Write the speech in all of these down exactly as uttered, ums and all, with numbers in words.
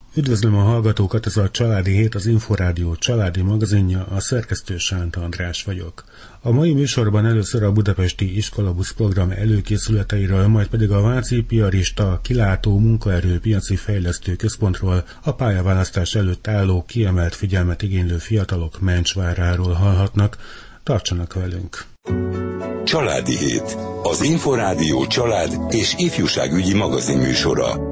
Üdvözlöm a hallgatókat, ez a Családi Hét, az Inforádió családi magazinja, a szerkesztő Sánta András vagyok. A mai műsorban először a budapesti iskolabusz program előkészületeiről, majd pedig a Váci Piarista Kilátó Munkaerőpiaci Fejlesztő Központról, a pályaválasztás előtt álló kiemelt figyelmet igénylő fiatalok mencsváráról hallhatnak. Tartsanak velünk! Családi Hét, az Inforádió család és ifjúságügyi magazinműsora.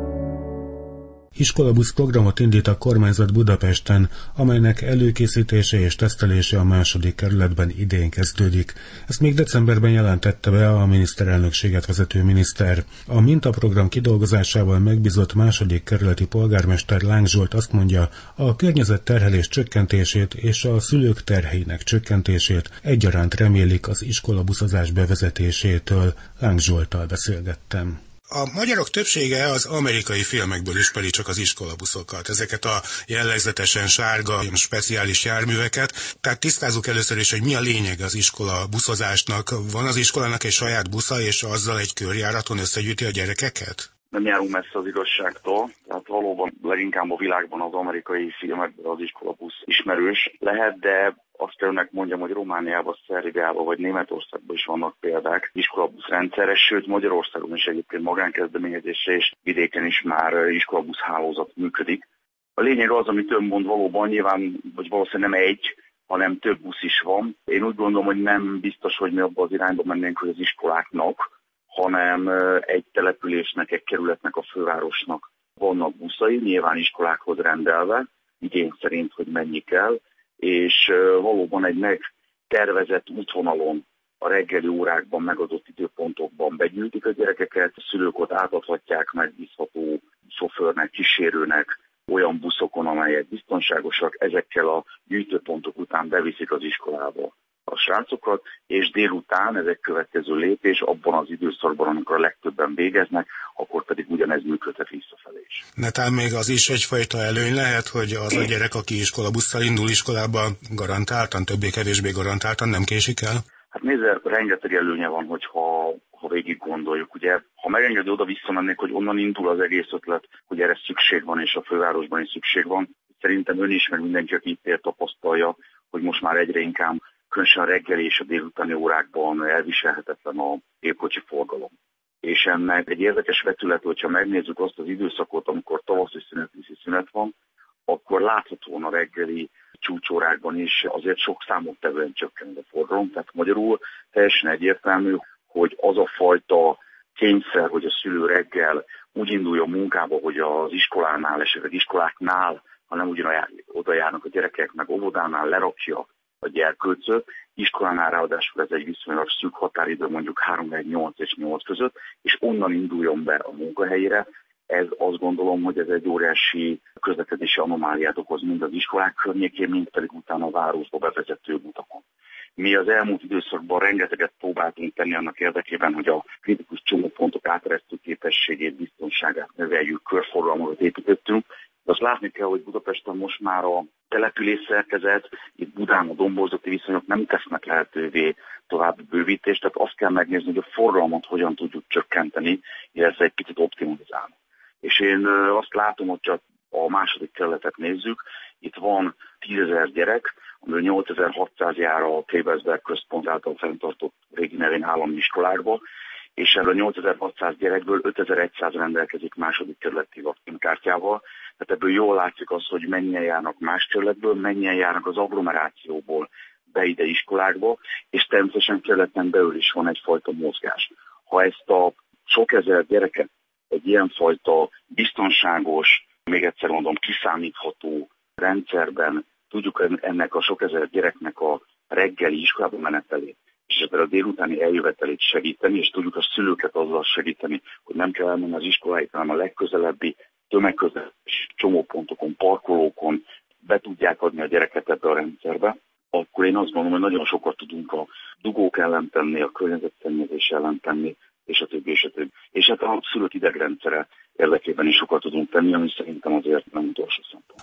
Iskolabusz programot indít a kormányzat Budapesten, amelynek előkészítése és tesztelése a második kerületben idén kezdődik. Ezt még decemberben jelentette be a miniszterelnökséget vezető miniszter. A mintaprogram kidolgozásával megbízott második kerületi polgármester Láng Zsolt azt mondja, a környezetterhelés csökkentését és a szülők terheinek csökkentését egyaránt remélik az iskolabuszozás bevezetésétől. Láng Zsolttal beszélgettem. A magyarok többsége az amerikai filmekből ismeri csak az iskolabuszokat, ezeket a jellegzetesen sárga, speciális járműveket. Tehát tisztázzuk először is, hogy mi a lényeg az iskola buszozásnak. Van az iskolának egy saját busza, és azzal egy körjáraton összegyűjti a gyerekeket? Nem járunk messze az igazságtól, tehát valóban leginkább a világban az amerikai filmekben az iskolabusz ismerős lehet, de azt kell önnek mondjam, hogy Romániában, Szerbiában vagy Németországban is vannak példák iskolabusz rendszerre, sőt Magyarországon is egyébként magánkezdeményezésre és vidéken is már iskolabusz hálózat működik. A lényeg az, amit ön mond, valóban nyilván, vagy valószínűleg nem egy, hanem több busz is van. Én úgy gondolom, hogy nem biztos, hogy mi abban az irányba mennénk, hogy az iskoláknak, hanem egy településnek, egy kerületnek, a fővárosnak vannak buszai, nyilván iskolákhoz rendelve, igény szerint, hogy mennyi kell, és valóban egy megtervezett útvonalon a reggeli órákban megadott időpontokban begyűjtik a gyerekeket, a szülők ott átadhatják megbízható sofőrnek, kísérőnek olyan buszokon, amelyek biztonságosak, ezekkel a gyűjtőpontok után beviszik az iskolába a srácokat, és délután ez egy következő lépés, abban az időszakban, amikor a legtöbben végeznek, akkor pedig ugyanez működhet visszafelé is. Netán még az is egyfajta előny lehet, hogy az a gyerek, aki iskolabusszal indul iskolába, garantáltan, többé-kevésbé garantáltan nem késik el? Hát nézze, rengeteg előnye van, hogyha ha végig gondoljuk. Ugye, ha megengedi, oda visszamennék, hogy onnan indul az egész ötlet, hogy erre szükség van, és a fővárosban is szükség van. Szerintem ön is, meg mindenki, aki itt ér, tapasztalja, hogy most már egyre inkább különösen a reggeli és a délutáni órákban elviselhetetlen a gépkocsi forgalom. És ennek egy érdekes vetület, hogyha megnézzük azt az időszakot, amikor tavaszi szünet, őszi szünet van, akkor láthatóan a reggeli csúcsórákban is azért sok számottevően csökken a forgalom. Tehát magyarul teljesen egyértelmű, hogy az a fajta kényszer, hogy a szülő reggel úgy induljon munkába, hogy az iskolánál, esetleg iskoláknál, ha nem ugyan oda járnak a gyerekek, meg óvodánál lerakja a gyerkőcöt, iskolánál ráadásul ez egy viszonylag szűk határidő, mondjuk három, nyolc és nyolc között, és onnan induljon be a munkahelyére. Ez azt gondolom, hogy ez egy óriási közlekedési anomáliát okoz mind az iskolák környékén, mind pedig utána a városba bevezető utakon. Mi az elmúlt időszakban rengeteget próbáltunk tenni annak érdekében, hogy a kritikus csomópontok áteresztő képességét, biztonságát növeljük, körforgalmat építettünk. De azt látni kell, hogy Budapesten most már a település szerkezet, itt Budán a domborzati viszonyok nem tesznek lehetővé további bővítést, tehát azt kell megnézni, hogy a forgalmat hogyan tudjuk csökkenteni, illetve egy picit optimalizálni. És én azt látom, hogy csak a második kerületet nézzük, itt van tízezer gyerek, amiből nyolcezer-hatszáz jár a Klebersberg központ által fenntartott régi nevén állami iskolákba, és ebből a nyolcezer-hatszáz gyerekből ötezer-száz rendelkezik második kerületi vakcinkártyával. Tehát ebből jól látszik az, hogy mennyien járnak más kerületből, mennyien járnak az agglomerációból be ide iskolákba, és természetesen kerületen belül is van egyfajta mozgás. Ha ezt a sok ezer gyereket egy ilyenfajta biztonságos, még egyszer mondom, kiszámítható rendszerben tudjuk ennek a sok ezer gyereknek a reggeli iskolába menetelét, és ebben a délutáni eljövetelét segíteni, és tudjuk a szülőket azzal segíteni, hogy nem kell elmenni az iskoláig, hanem a legközelebbi tömegközlekedési csomópontokon, parkolókon be tudják adni a gyereket ebbe a rendszerbe, akkor én azt gondolom, hogy nagyon sokat tudunk a dugók ellen tenni, a környezetszennyezés ellen tenni, és a többi, és a többi. És hát a szülők idegrendszere érdekében is sokat tudunk tenni, ami szerintem azért nem utolsó szempont.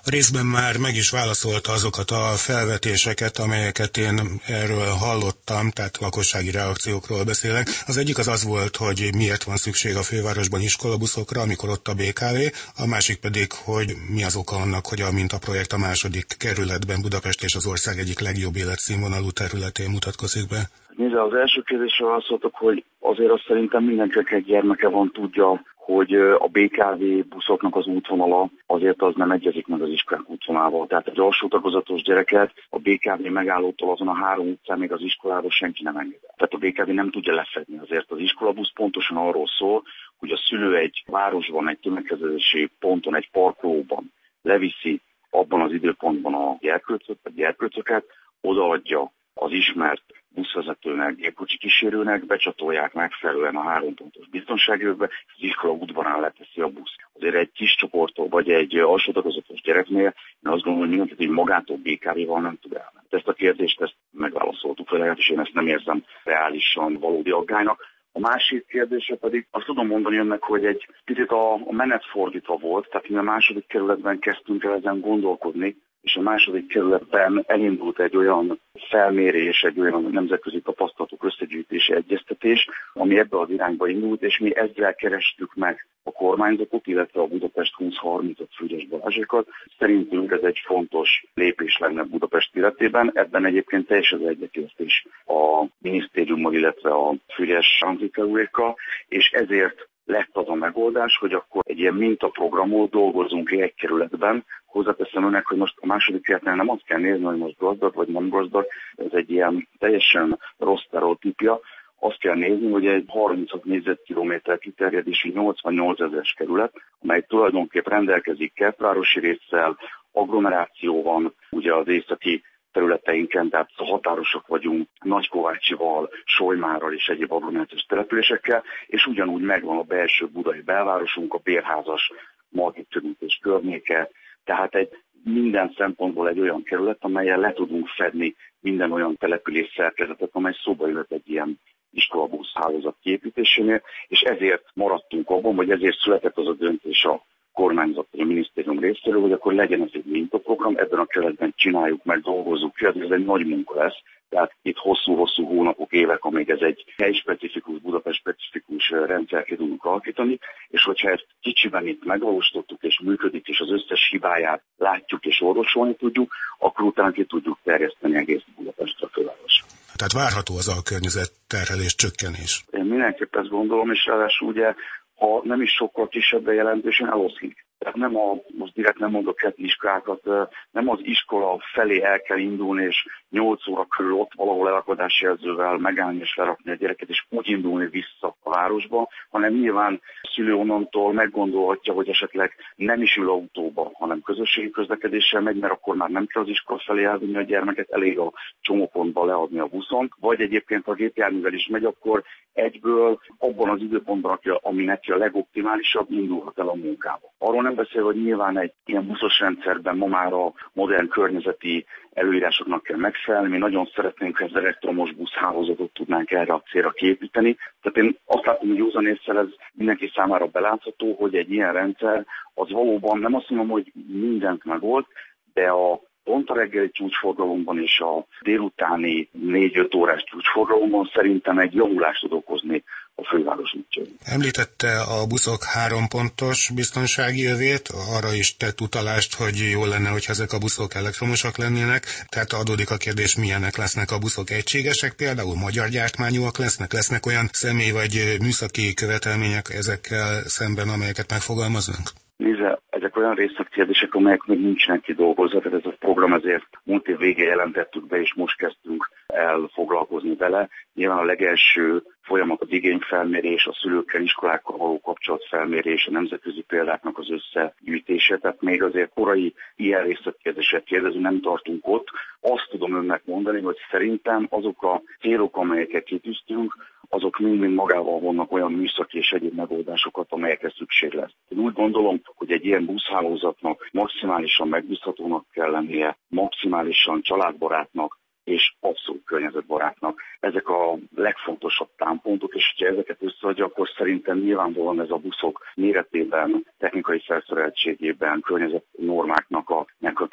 Részben már meg is válaszolta azokat a felvetéseket, amelyeket én erről hallottam, tehát lakossági reakciókról beszélek. Az egyik az az volt, hogy miért van szükség a fővárosban iskolabuszokra, amikor ott a bé ká vé, a másik pedig, hogy mi az oka annak, hogy a mintaprojekt a második kerületben Budapest és az ország egyik legjobb életszínvonalú területén mutatkozik be. Nézd, az első kérdésre válaszoltok, hogy azért azt szerintem mindenkinek egy gyermeke van, tudja, hogy a bé ká vé buszoknak az útvonala azért az nem egyezik meg az iskolák útvonalával. Tehát egy alsó tagozatos gyereket a bé ká vé megállótól azon a három utcán még az iskolába senki nem enged. Tehát a bé ká vé nem tudja lefedni. Azért az iskolabusz pontosan arról szól, hogy a szülő egy városban, egy tömegközlekedési ponton, egy parkolóban leviszi abban az időpontban a gyerkőcöt, a gyerkőcöket, odaadja az ismert buszvezetőnek, gépkocsi kísérőnek, becsatolják megfelelően a három pontos biztonságőrbe, és az iskola udvarán leteszi a busz. Azért egy kis csoporttól, vagy egy alsó tagozatos gyereknél, én azt gondolom, hogy mindent, hogy magától bé ká véval nem tud elmenni. Ezt a kérdést ezt megválaszoltuk, legalábbis én ezt nem érzem reálisan valódi aggálynak. A másik kérdése pedig azt tudom mondani önnek, hogy egy picit a, a menet fordítva volt, tehát mi a második kerületben kezdtünk el ezen gondolkodni, és a második kerületben elindult egy olyan felmérés, egy olyan nemzetközi tapasztalatok összegyűjtési egyeztetés, ami ebbe az irányba indult, és mi ezzel kerestük meg a kormányzatot, illetve a Budapest húsz-harmincot Fügyes Balázsékat. Szerintünk ez egy fontos lépés lenne Budapest életében. Ebben egyébként teljes az egyetértés a minisztériummal, illetve a Fügyes Antikerülékkal, és ezért lett az a megoldás, hogy akkor egy ilyen mintaprogramot dolgozunk egy kerületben. Hozzáteszem önnek, hogy most a második kerületnél nem azt kell nézni, hogy most gazdag vagy nem gazdag, ez egy ilyen teljesen rossz sztereotípia. Azt kell nézni, hogy egy harminchat négyzetkilométer kiterjedésű nyolcvannyolc ezeres kerület, amely tulajdonképp rendelkezik kertvárosi résszel, agglomeráció van, ugye az északi területeinken, tehát határosak vagyunk Nagykovácsival, Solymárral és egyéb agglomerációs településekkel, és ugyanúgy megvan a belső budai belvárosunk, a bérházas Margit környék környéke, tehát egy minden szempontból egy olyan kerület, amelyen le tudunk fedni minden olyan település szerkezetet, amely szóba jöhet egy ilyen iskolabusz hálózat kiépítésénél, és ezért maradtunk abban, vagy ezért született az a döntés a kormányzat, a minisztérium részéről, hogy akkor legyen ez egy mintaprogram, ebben a keretben csináljuk meg, dolgozzuk ki, ez egy nagy munka lesz. Tehát itt hosszú-hosszú hónapok, évek, amíg ez egy helyi-specifikus, Budapest-specifikus rendszert tudunk alakítani, és hogyha ezt kicsiben itt megvalósítottuk és működik, és az összes hibáját látjuk és orvosolni tudjuk, akkor utána ki tudjuk terjeszteni egész Budapestre, a fővárosra. Tehát várható az a környezetterhelés csökkenés. Én mindenképp ezt gondolom, és ráadásul ugye, ha nem is sokkal kisebb jelentősen eloszlik. Tehát nem a, most direkt nem mondok kettő iskolákat, nem az iskola felé el kell indulni, és nyolc óra körül ott valahol elakadási jelzővel megállni és lerakni a gyereket, és úgy indulni vissza a városba, hanem nyilván a szülő onnantól meggondolhatja, hogy esetleg nem is ül autóba, hanem közösségi közlekedéssel megy, mert akkor már nem kell az iskola felé elvinni a gyermeket, elég a csomópontba leadni a buszon, vagy egyébként ha a gépjárművel is megy, akkor egyből abban az időpontban, ami neki a legoptimálisabb, indulhat el a munkába. Arról nem beszél, hogy nyilván egy ilyen buszos rendszerben ma már a modern környezeti előírásoknak kell megfelelni. Mi nagyon szeretnénk, hogy az elektromos buszhálózatot tudnánk erre a célra kiépíteni. Tehát én azt látom, hogy józan ésszel ez mindenki számára belátható, hogy egy ilyen rendszer az valóban nem azt mondom, hogy mindent megold, de a pont a reggeli csúcsforgalomban és a délutáni négy-öt órás csúcsforgalomban szerintem egy javulást tud okozni a főváros útjain. Említette a buszok három pontos biztonsági övét, arra is tett utalást, hogy jó lenne, hogy ezek a buszok elektromosak lennének, tehát adódik a kérdés, milyenek lesznek a buszok, egységesek, például magyar gyártmányúak lesznek, lesznek olyan személy vagy műszaki követelmények ezekkel szemben, amelyeket megfogalmaznak? Nézze, ezek olyan részletkérdések, amelyek még nincsenek kidolgozva, tehát ez a program ezért múlt év végén jelentettük be, és most kezdtünk el foglalkozni vele. Nyilván a legelső folyamat az igényfelmérés, a szülőkkel, iskolákkal való kapcsolatfelmérés, a nemzetközi példáknak az összegyűjtése, tehát még azért korai ilyen részletkérdések kérdező nem tartunk ott. Azt tudom önnek mondani, hogy szerintem azok a célok, amelyeket kitűztünk, azok mind-mind magával vonnak olyan műszaki és egyéb megoldásokat, amelyekre szükség lesz. Én úgy gondolom, hogy egy ilyen buszhálózatnak maximálisan megbízhatónak kell lennie, maximálisan családbarátnak és abszolút környezetbarátnak. Ezek a legfontosabb támpontok, és ha ezeket összeadja, akkor szerintem nyilvánvalóan ez a buszok méretében, technikai felszereltségében, környezetnormáknak a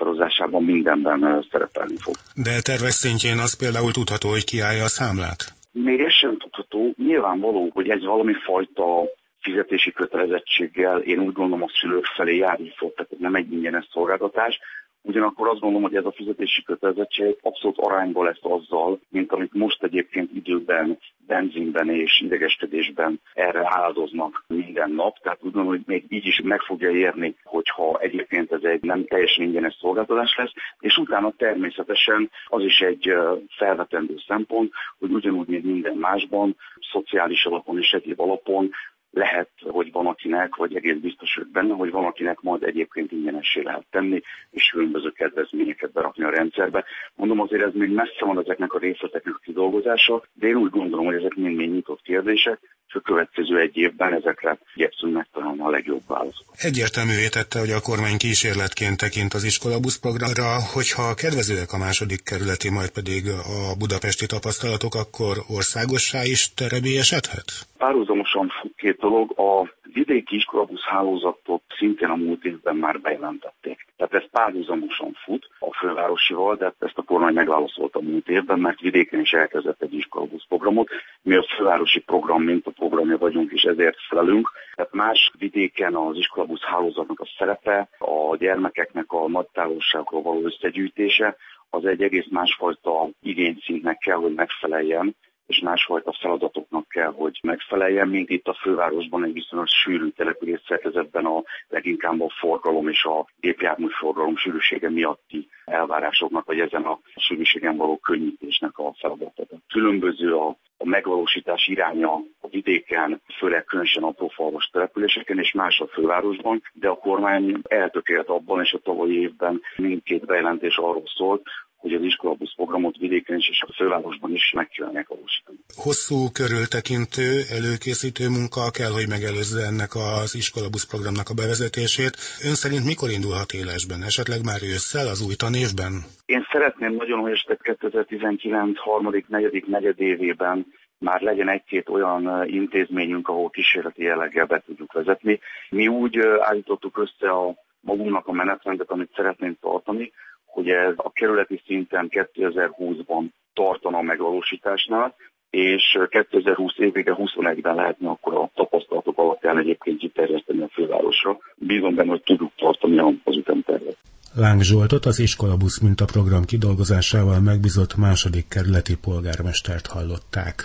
meghatározásában mindenben szerepelni fog. De tervek szintjén az például tudható, hogy kiállja a számlát? Még ez sem tudható. Nyilvánvaló, hogy ez valami fajta fizetési kötelezettséggel én úgy gondolom a szülők felé járni fog, tehát nem egy ingyenes szolgáltatás. Ugyanakkor azt gondolom, hogy ez a fizetési kötelezettség abszolút arányban lesz azzal, mint amit most egyébként időben, benzinben és idegeskedésben erre áldoznak minden nap. Tehát úgy gondolom, hogy még így is meg fogja érni, hogyha egyébként ez egy nem teljesen ingyenes szolgáltatás lesz, és utána természetesen az is egy felvetendő szempont, hogy ugyanúgy, mint minden másban, szociális alapon és egyéb alapon lehet, hogy van akinek, vagy egész biztos vagyok benne, hogy van akinek majd egyébként ingyenessé lehet tenni, és különböző kedvezményeket berakni a rendszerbe. Mondom, azért ez még messze van ezeknek a részleteknek a kidolgozása, de én úgy gondolom, hogy ezek mind-mind nyitott kérdések, és a következő egy évben ezekre igyekszünk megtalálni a legjobb válaszokat. Egyértelművé tette, hogy a kormány kísérletként tekint az iskolabusz programra, hogyha kedvezőek a második kerületi, majd pedig a budapesti tapasztalatok, akkor országossá is terebélyesedhet? Párhuzamosan fut két dolog. A vidéki iskolabusz hálózatot szintén a múlt évben már bejelentették. Tehát ez párhuzamosan fut a fővárosival, de ezt a kormány megválaszolta a múlt évben, mert vidéken is elkezdett egy iskolabusz programot. Mi a fővárosi program, mint a programja vagyunk, és ezért felelünk. Tehát más vidéken az iskolabusz hálózatnak a szerepe, a gyermekeknek a nagy távolságról való összegyűjtése, az egy egész másfajta igényszintnek kell, hogy megfeleljen, és másfajta feladatoknak kell, hogy megfeleljen, mint itt a fővárosban egy viszonylag sűrű település szerkezetben a leginkább a forgalom és a gépjármű forgalom sűrűsége miatti elvárásoknak, vagy ezen a sűrűségen való könnyítésnek a feladata. Különböző a, a megvalósítás iránya a vidéken, főleg különösen aprófalvas településeken, és más a fővárosban, de a kormány eltökélt abban, és a tavalyi évben mindkét bejelentés arról szólt, hogy az iskolabusz programot vidéken is és a fővárosban is meg kívánják valósítani. Hosszú körültekintő, előkészítő munka kell, hogy megelőzze ennek az iskolabusz programnak a bevezetését. Ön szerint mikor indulhat élesben? Esetleg már ősszel, az új tanévben? Én szeretném nagyon, hogy esetleg kétezer-tizenkilenc harmadik, negyedik, negyedévében már legyen egy-két olyan intézményünk, ahol kísérleti jelleggel be tudjuk vezetni. Mi úgy állítottuk össze a magunknak a menetrendet, amit szeretnénk tartani, hogy ez a kerületi szinten kétezer-húszban tartana a megvalósításnál, és kétezer-húsz évvége huszonegyben lehetne akkor a tapasztalatok alapján egyébként kiterjeszteni a fővárosra. Bízom benne, hogy tudjuk tartani az ütemtervet. Láng Zsoltot, az iskolabusz mintaprogram kidolgozásával megbízott második kerületi polgármestert hallották.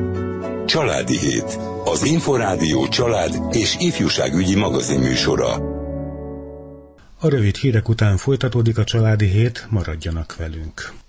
Családi Hét. Az Inforádió család és ifjúságügyi magazinműsora. A rövid hírek után folytatódik a Családi Hét, maradjanak velünk.